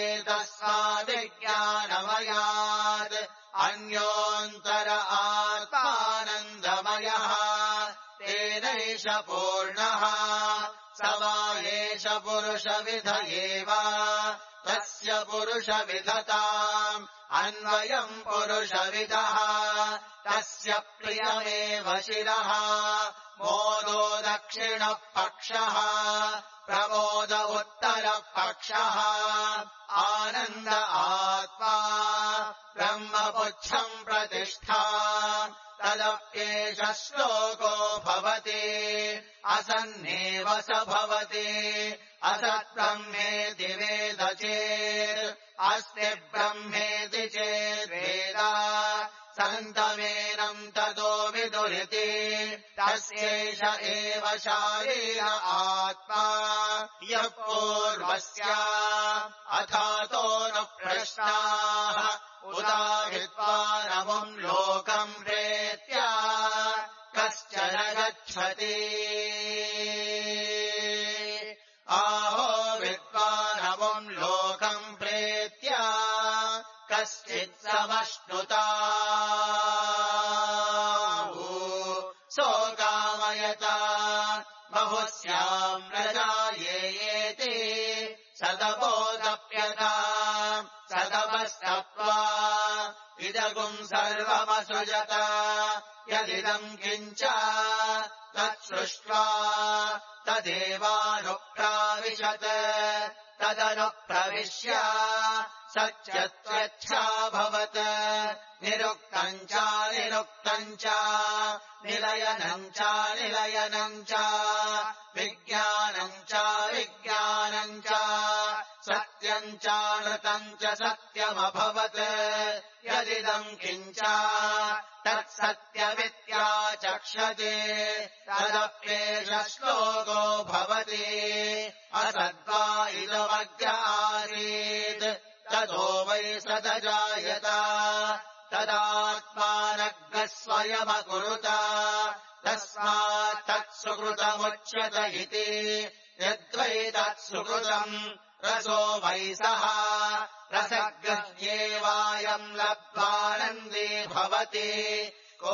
एतस्माद्विज्ञानमयात् अन्योऽन्तर आत्मानन्दमयः तेनैष पूर्णः स वा एष पुरुषविध एव तस्य पुरुषविधताम् अन्वयम् पुरुषविदः तस्य प्रियमेव शिरः मोदो दक्षिणपक्षः प्रमोद उत्तरपक्षः आनन्द आत्मा ब्रह्मपुच्छम् प्रतिष्ठा तदप्येष श्लोको भवति असन्नेव स भवति असत्ब्रह्मेति वेद चेत् अस्ति ब्रह्मेति चेद्वेद सन्तमेनम् ततो विदुरिति तस्यैष एव शारीर आत्मा यः पूर्वस्य अथातो न प्रश्नाः उदाहित्वानमुम् लोकम् प्रेत्य कश्चन गच्छति आहो विद्वानमुम् लोकम् प्रेत्य कश्चित् समश्नुता सोकामयत बहुस्याम् प्रजायेति सतपोदप्यता सतपस्तप्त्वा इदगुम् सर्वमसृजत यदिदम् किञ्च तत्सृष्ट्वा तदेवानुप्राविशत् तदनुप्रविश्य सत्यत्वच्छाभवत् निरुक्तम् च निरुक्तम् च निलयनम् च निलयनम् च विज्ञानम् च विज्ञानम् च सत्यम् च नृतम् च सत्यमभवत् यदिदम् किञ्च तत्सत्यमित्याचक्षते तदप्येष श्लोको भवति असद्वा इदमग्र आसीत् ततो वै सदजायत तदात्मानग्रः स्वयमकुरुत तस्मात् तत्सुकृतमुच्यत इति यद्वै तत्सुकृतम् रसो वै सः रसग्रह्येवायम् लब्ध्वानन्दी भवति को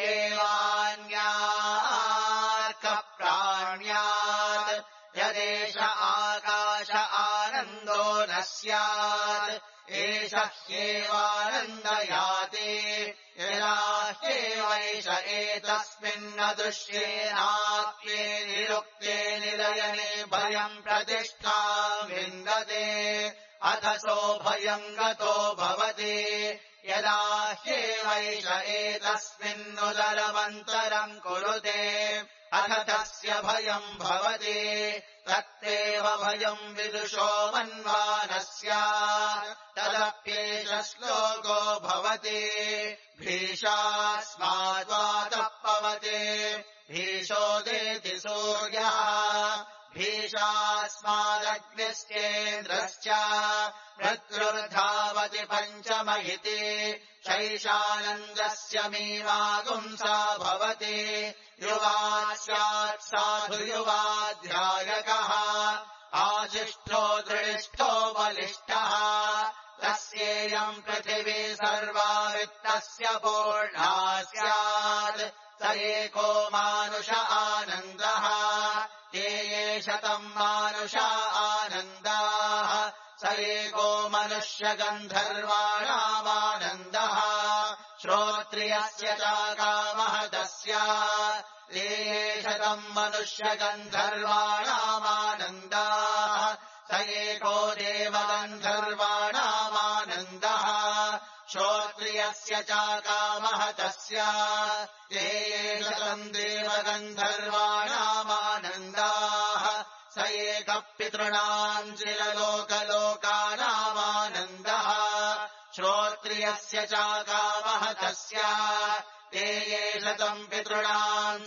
हेवान्यार्कप्राण्यात् यदेष आकाश आनन्दो न स्यात् एष ह्येवानन्दयाति यदा ह्येवैष एतस्मिन्न दृश्येनाप्ये निरुक्ते निलयने भयम् प्रतिष्ठाम् विन्दते अथसो भयम् गतो भवति यदा ह्येवैष एतस्मिन्नुदरमन्तरम् कुरुते अथ तस्य भयम् भवति तत्तेव भयम् विदुषो मन्वानस्य तदप्येष श्लोको भवति भीषास्माद्वातः पवते भीषोदेति सूर्यः भीषास्मादग्निश्चेन्द्रश्च मृत्युर्धावति पञ्चम इति शैषानन्दस्य मीमागुंसा भवति युवा स्यात् साधु युवाध्यायकः आशिष्ठो दृढिष्ठो बलिष्ठः यस्येयम् पृथिवी सर्वा वित्तस्य पूर्णा स्यात् स एको मानुष आनन्दः ते ये शतम् मानुष आनन्दाः स एको मनुष्यगन्धर्वाणामानन्दः श्रोत्रियस्य चाकामहतस्य ते ये शतम् मनुष्यगन्धर्वाणामानन्दाः स एको देवगन्धर्वाणामानन्दः श्रोत्रियस्य चाकामहतस्य ते ये शतम् देवगन्धर्वाणामानन्दाः स एकः पितॄणाम् चिरलोकलोकानामानन्दः श्रोत्रियस्य चाकामहतस्य ते ये शतम् पितॄणाम्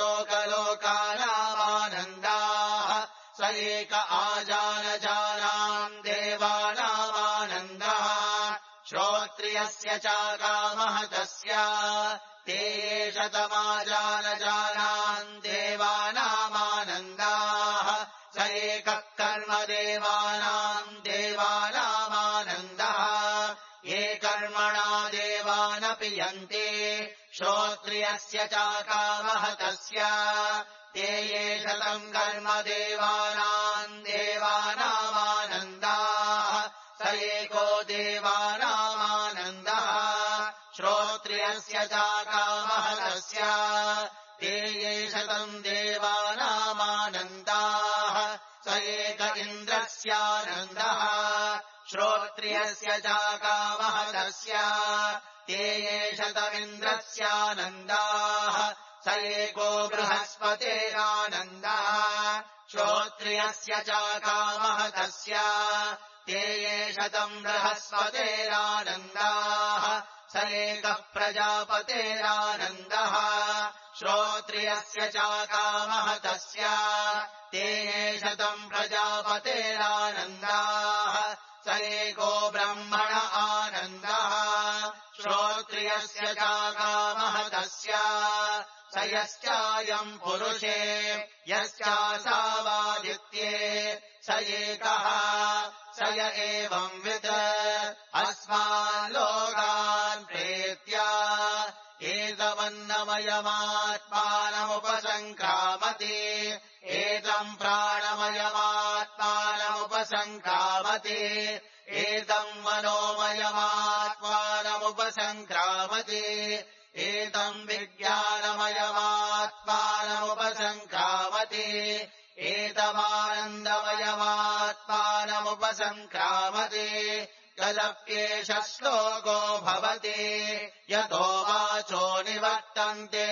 चिरलोकलोकानामानन्दाः स एक आजानजानाम् देवानामानन्दः श्रोत्रियस्य चाकामहतस्य ते ये शतमाजानजानाम् देवानामानन्दाः स एकः कर्मदेवानाम् देवानामानन्दः ये कर्मणा देवानपि यन्ति श्रोत्रियस्य चाकामहतस्य ते ये शतम् कर्मदेवानाम् देवानामानन्दाः स एको देवानामानन्दः श्रोत्रियस्य चाकामहतस्य ते ये शतम् देवानामानन्दाः स एक इन्द्रस्यानन्दः श्रोत्रियस्य चाकामहतस्य ते ये शतमिन्द्रस्यानन्दाः स एको बृहस्पतेरानन्दः श्रोत्रियस्य चाकामहतस्य ते ये शतम् बृहस्पतेरानन्दाः स एकः प्रजापतेरानन्दः श्रोत्रियस्य चाकामहतस्य ते ये शतम् प्रजापतेरानन्दाः स एको ब्रह्मण आनन्दः श्रोत्रियस्य चाकामहतस्य स यश्चायम् पुरुषे यश्चासावादित्ये स एकः स य एवंवित् अस्मान् लोकान् प्रेत्य एतमन्नमयमात्मानमुपसङ्क्रामति एतम् प्राणमयमात्मानमुपसङ्क्रामति एतम् मनोमयमात्मानमुपसङ्क्रामति एतम् विज्ञानमयमात्मानमुपसङ्क्रामति एतमानन्दमयमात्मानमुपसङ्क्रामति तदप्येष श्लोको भवति यतो वाचो निवर्तन्ते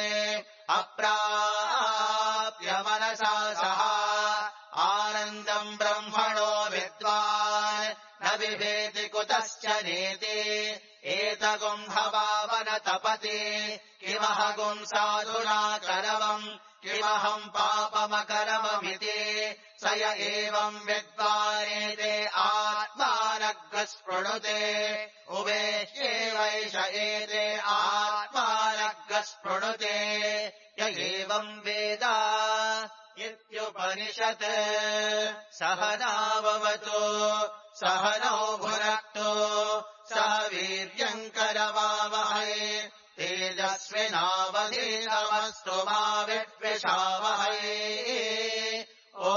अप्राप्य मनसा सह आनन्दम् ब्रह्मणो विद्वान् न बिभेति कुतश्च नेति एतगुम्भवावन तपति किमहगुम् साधुना करवम् किमहम् पापमकरममिति स य एवम् विद्वानेते आत्मानग्रस्पृणुते उभेह्येवैष एते आत्मानग्रस्पृणुते य एवम् वेद इत्युपनिषत् सहनाववतु सहनौ भुनक्तु सह वीर्यम् करवावहै तेजस्विनावधीतमस्तु मा विद्विषावहै ॐ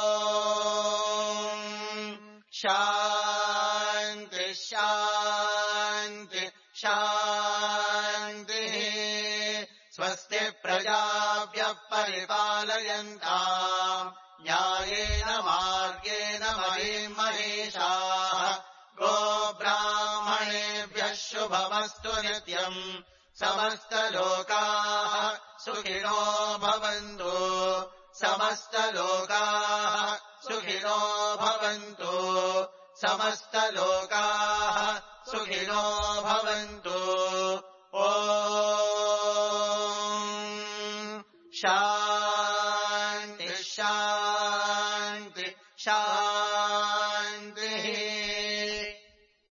शान्ति शान्ति शान्तिः स्वस्ति प्रजाभ्यः परिपालयन्ताम् न्यायेन मार्गेण महीम् महीषाः गोब्राह्मणेभ्यः शुभमस्तु नित्यम् समस्तलोकाः सुखिनो भवन्तु समस्तलोकाः सुखिनो भवन्तु समस्तलोकाः सुखिनो भवन्तु ॐ